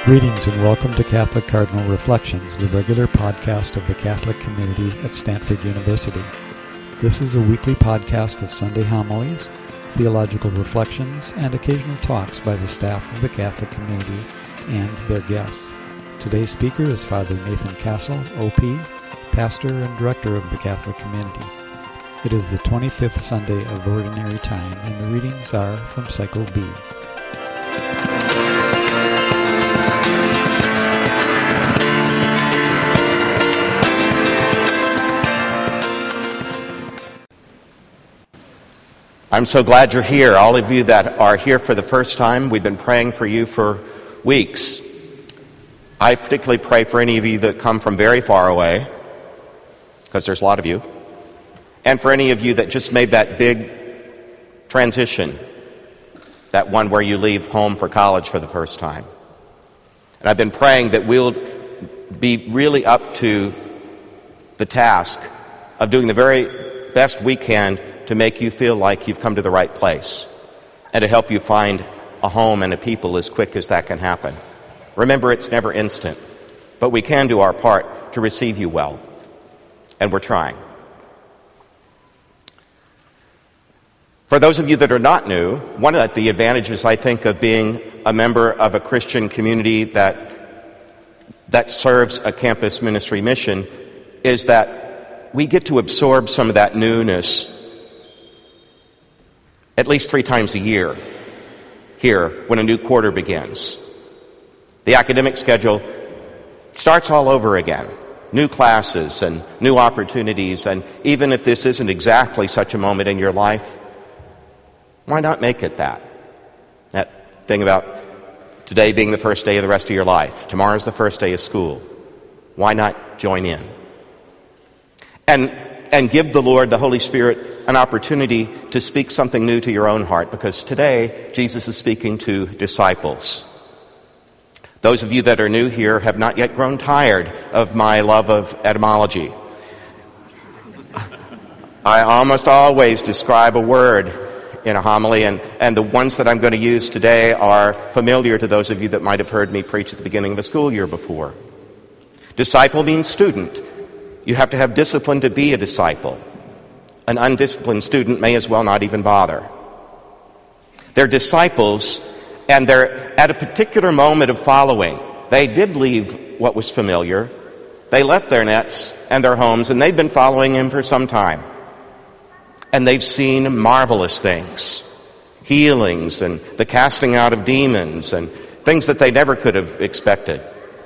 Greetings and welcome to Catholic Cardinal Reflections, the regular podcast of the Catholic community at Stanford University. This is a weekly podcast of Sunday homilies, theological reflections, and occasional talks by the staff of the Catholic community and their guests. Today's speaker is Father Nathan Castle, OP, pastor and director of the Catholic community. It is the 25th Sunday of Ordinary Time, and the readings are from Cycle B. I'm so glad you're here. All of you that are here for the first time, we've been praying for you for weeks. I particularly pray for any of you that come from very far away, because there's a lot of you, and for any of you that just made that big transition, that one where you leave home for college for the first time. And I've been praying that we'll be really up to the task of doing the very best we can to make you feel like you've come to the right place and to help you find a home and a people as quick as that can happen. Remember, it's never instant, but we can do our part to receive you well, and we're trying. For those of you that are not new, one of the advantages, I think, of being a member of a Christian community that serves a campus ministry mission is that we get to absorb some of that newness at least 3 times a year here when a new quarter begins. The academic schedule starts all over again. New classes and new opportunities, and even if this isn't exactly such a moment in your life, why not make it that? That thing about today being the first day of the rest of your life. Tomorrow's the first day of school. Why not join in? And give the Lord, the Holy Spirit, an opportunity to speak something new to your own heart, because today Jesus is speaking to disciples. Those of you that are new here have not yet grown tired of my love of etymology. I almost always describe a word in a homily, and the ones that I'm going to use today are familiar to those of you that might have heard me preach at the beginning of a school year before. Disciple means student. You have to have discipline to be a disciple. An undisciplined student may as well not even bother. They're disciples, and they're at a particular moment of following. They did leave what was familiar. They left their nets and their homes, and they've been following him for some time. And they've seen marvelous things, healings and the casting out of demons and things that they never could have expected.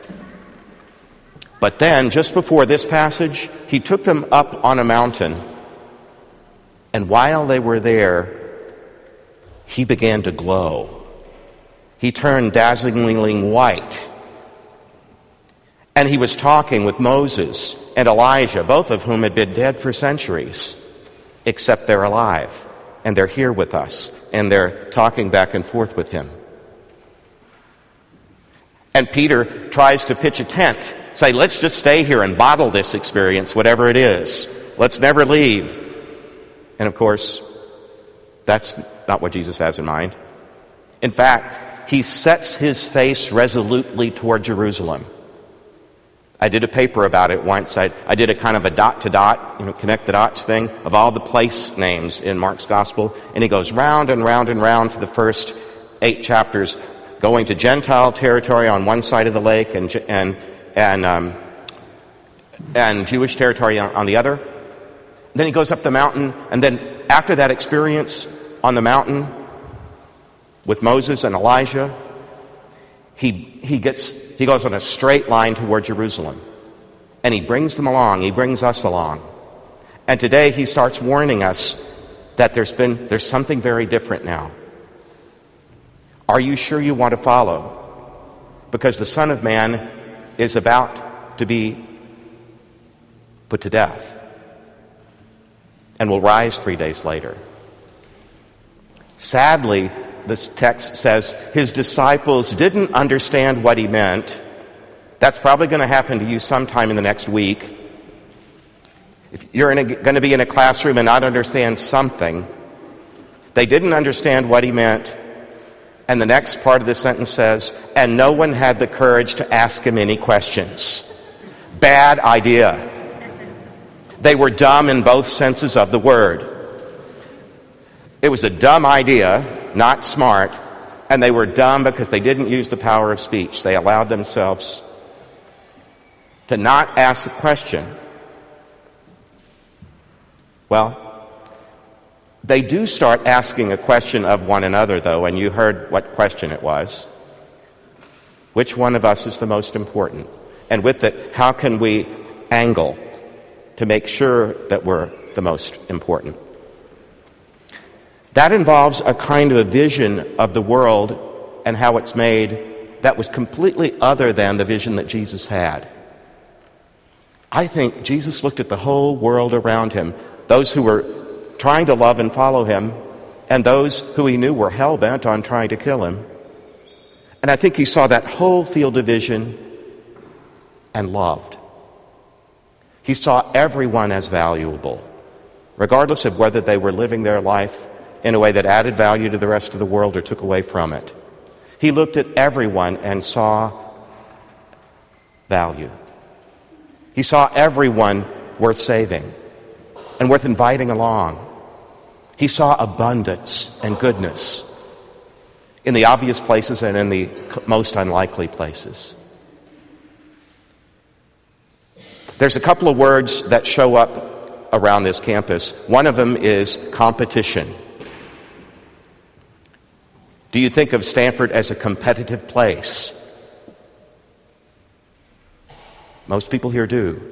But then, just before this passage, he took them up on a mountain, and while they were there, he began to glow. He turned dazzlingly white. And he was talking with Moses and Elijah, both of whom had been dead for centuries, except they're alive, and they're here with us, and they're talking back and forth with him. And Peter tries to pitch a tent, say, let's just stay here and bottle this experience, whatever it is. Let's never leave. And of course, that's not what Jesus has in mind. In fact, he sets his face resolutely toward Jerusalem. I did a paper about it once. I did a kind of a dot-to-dot, connect the dots thing of all the place names in Mark's Gospel. And he goes round and round and round for the first 8 chapters, going to Gentile territory on one side of the lake and Jewish territory on the other. Then he goes up the mountain, and then after that experience on the mountain with Moses and Elijah, he goes on a straight line toward Jerusalem. And he brings them along, he brings us along. And today he starts warning us that there's something very different now. Are you sure you want to follow? Because the Son of Man is about to be put to death and will rise 3 days later. Sadly, this text says his disciples didn't understand what he meant. That's probably going to happen to you sometime in the next week. If you're going to be in a classroom and not understand something, they didn't understand what he meant, And the next part of the sentence says, and no one had the courage to ask him any questions. Bad idea. They were dumb in both senses of the word. It was a dumb idea, not smart, and they were dumb because they didn't use the power of speech. They allowed themselves to not ask the question. Well, they do start asking a question of one another, though, and you heard what question it was. Which one of us is the most important? And with it, how can we angle to make sure that we're the most important? That involves a kind of a vision of the world and how it's made that was completely other than the vision that Jesus had. I think Jesus looked at the whole world around him, those who were trying to love and follow him, and those who he knew were hell-bent on trying to kill him. And I think he saw that whole field of vision and loved. He saw everyone as valuable, regardless of whether they were living their life in a way that added value to the rest of the world or took away from it. He looked at everyone and saw value. He saw everyone worth saving and worth inviting along. He saw abundance and goodness in the obvious places and in the most unlikely places. There's a couple of words that show up around this campus. One of them is competition. Do you think of Stanford as a competitive place? Most people here do.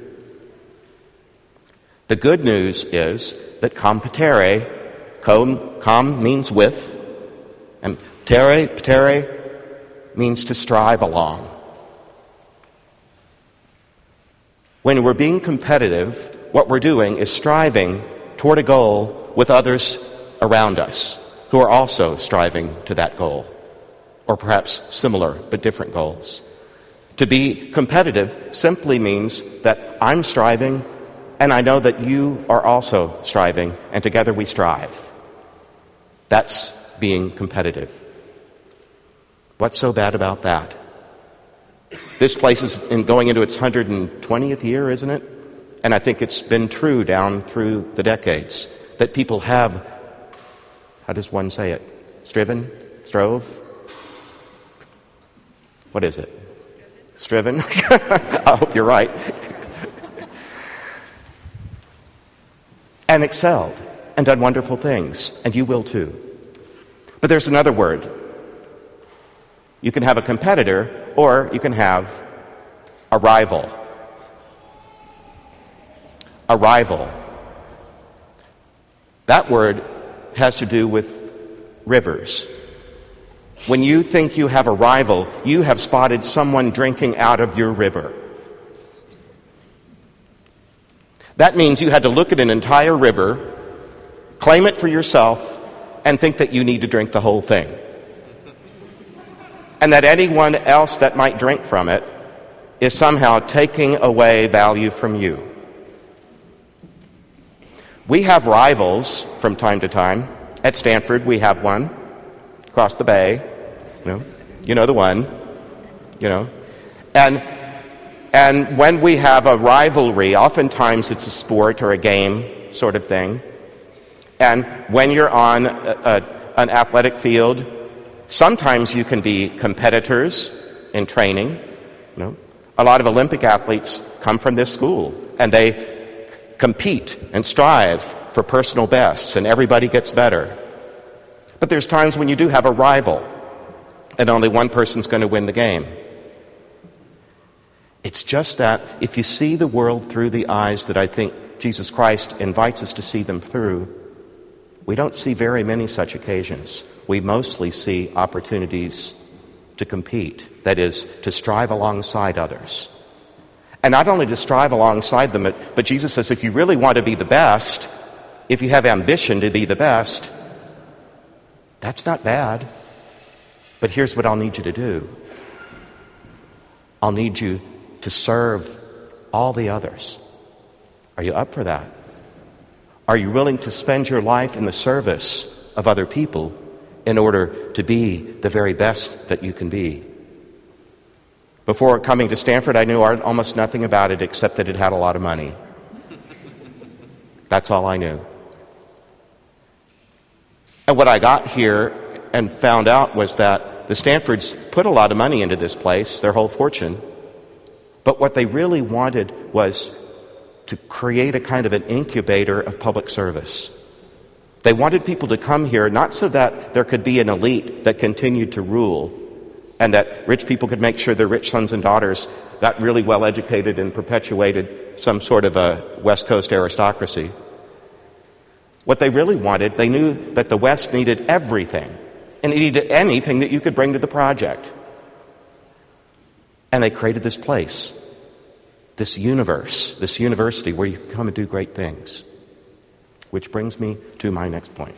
The good news is that competere, com means with, and ptere means to strive along. When we're being competitive, what we're doing is striving toward a goal with others around us who are also striving to that goal, or perhaps similar but different goals. To be competitive simply means that I'm striving and I know that you are also striving, and together we strive. That's being competitive. What's so bad about that? This place is going into its 120th year, isn't it? And I think it's been true down through the decades that people have, how does one say it? Strove? What is it? Striven? I hope you're right. And excelled and done wonderful things, and you will too. But there's another word. You can have a competitor, or you can have a rival. A rival. That word has to do with rivers. When you think you have a rival, you have spotted someone drinking out of your river. That means you had to look at an entire river, claim it for yourself, and think that you need to drink the whole thing. And that anyone else that might drink from it is somehow taking away value from you. We have rivals from time to time. At Stanford, we have one across the bay. You know the one. And when we have a rivalry, oftentimes it's a sport or a game sort of thing. And when you're on an athletic field, sometimes you can be competitors in training. A lot of Olympic athletes come from this school, and they compete and strive for personal bests, and everybody gets better. But there's times when you do have a rival, and only one person's going to win the game. It's just that if you see the world through the eyes that I think Jesus Christ invites us to see them through, we don't see very many such occasions. We mostly see opportunities to compete, that is, to strive alongside others. And not only to strive alongside them, but Jesus says if you really want to be the best, if you have ambition to be the best, that's not bad. But here's what I'll need you to do. I'll need you to serve all the others. Are you up for that? Are you willing to spend your life in the service of other people in order to be the very best that you can be. Before coming to Stanford, I knew almost nothing about it except that it had a lot of money. That's all I knew. And what I got here and found out was that the Stanfords put a lot of money into this place, their whole fortune. But what they really wanted was to create a kind of an incubator of public service. They wanted people to come here not so that there could be an elite that continued to rule and that rich people could make sure their rich sons and daughters got really well educated and perpetuated some sort of a West Coast aristocracy. What they really wanted, they knew that the West needed everything, and it needed anything that you could bring to the project. And they created this place, this universe, this university where you can come and do great things. Which brings me to my next point.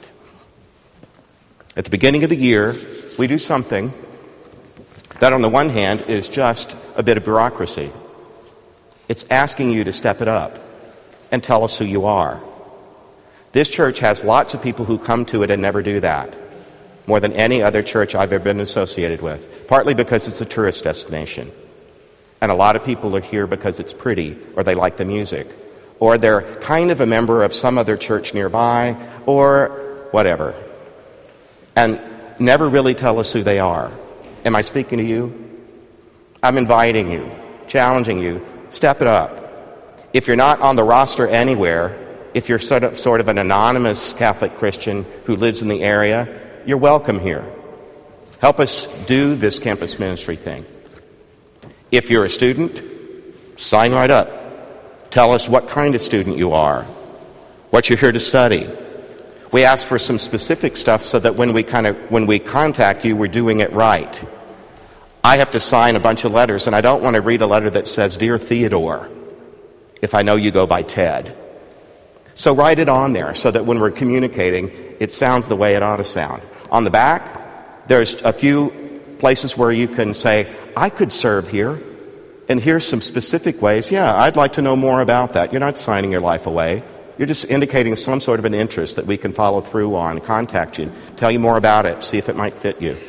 At the beginning of the year, we do something that on the one hand is just a bit of bureaucracy. It's asking you to step it up and tell us who you are. This church has lots of people who come to it and never do that, more than any other church I've ever been associated with, partly because it's a tourist destination. And a lot of people are here because it's pretty, or they like the music, or they're kind of a member of some other church nearby, or whatever, and never really tell us who they are. Am I speaking to you? I'm inviting you, challenging you, step it up. If you're not on the roster anywhere, if you're sort of an anonymous Catholic Christian who lives in the area, you're welcome here. Help us do this campus ministry thing. If you're a student, sign right up. Tell us what kind of student you are, what you're here to study. We ask for some specific stuff so that when we contact you, we're doing it right. I have to sign a bunch of letters, and I don't want to read a letter that says, "Dear Theodore," if I know you go by Ted. So write it on there so that when we're communicating, it sounds the way it ought to sound. On the back, there's a few places where you can say, "I could serve here, and here's some specific ways. Yeah, I'd like to know more about that." You're not signing your life away. You're just indicating some sort of an interest that we can follow through on, contact you, tell you more about it, see if it might fit you.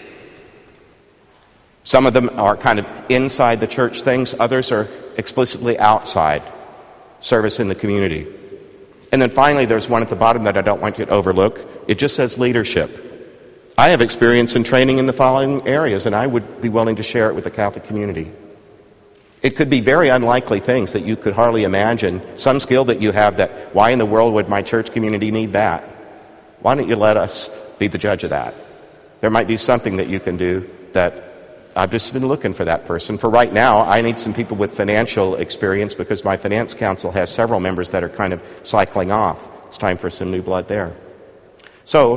Some of them are kind of inside the church things. Others are explicitly outside service in the community. And then finally, there's one at the bottom that I don't want you to overlook. It just says leadership. I have experience in training in the following areas, and I would be willing to share it with the Catholic community. It could be very unlikely things that you could hardly imagine, some skill that you have that, why in the world would my church community need that? Why don't you let us be the judge of that? There might be something that you can do that I've just been looking for that person. For right now, I need some people with financial experience because my finance council has several members that are kind of cycling off. It's time for some new blood there. So,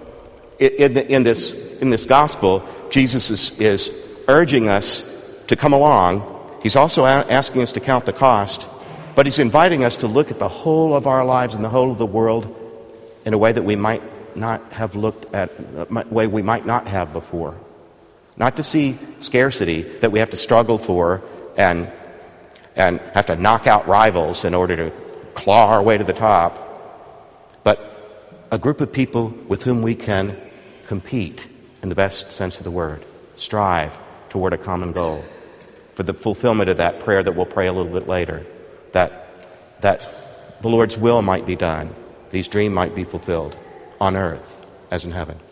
in this gospel, Jesus is urging us to come along. He's also asking us to count the cost, but he's inviting us to look at the whole of our lives and the whole of the world in a way that we might not have looked at, a way we might not have before. Not to see scarcity that we have to struggle for and have to knock out rivals in order to claw our way to the top, but a group of people with whom we can compete in the best sense of the word, strive toward a common goal for the fulfillment of that prayer that we'll pray a little bit later, that the Lord's will might be done, these dreams might be fulfilled on earth as in heaven.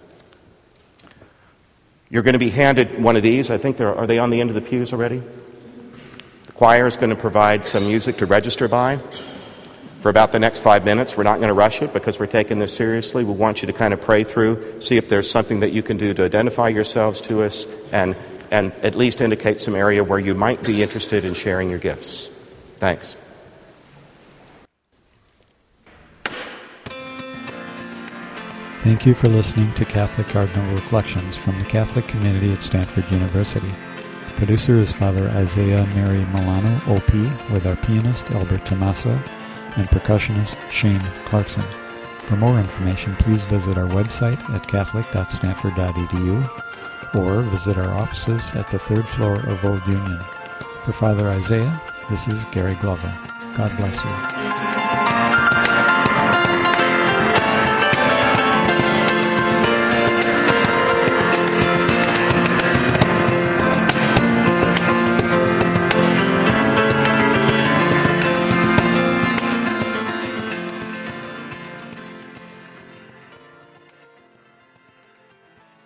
You're going to be handed one of these. I think are they on the end of the pews already? The choir is going to provide some music to register by for about the next 5 minutes. We're not going to rush it because we're taking this seriously. We want you to kind of pray through, see if there's something that you can do to identify yourselves to us and at least indicate some area where you might be interested in sharing your gifts. Thanks. Thank you for listening to Catholic Cardinal Reflections from the Catholic community at Stanford University. Producer is Father Isaiah Mary Milano, OP, with our pianist Albert Tommaso and percussionist Shane Clarkson. For more information, please visit our website at catholic.stanford.edu or visit our offices at the 3rd floor of Old Union. For Father Isaiah, this is Gary Glover. God bless you.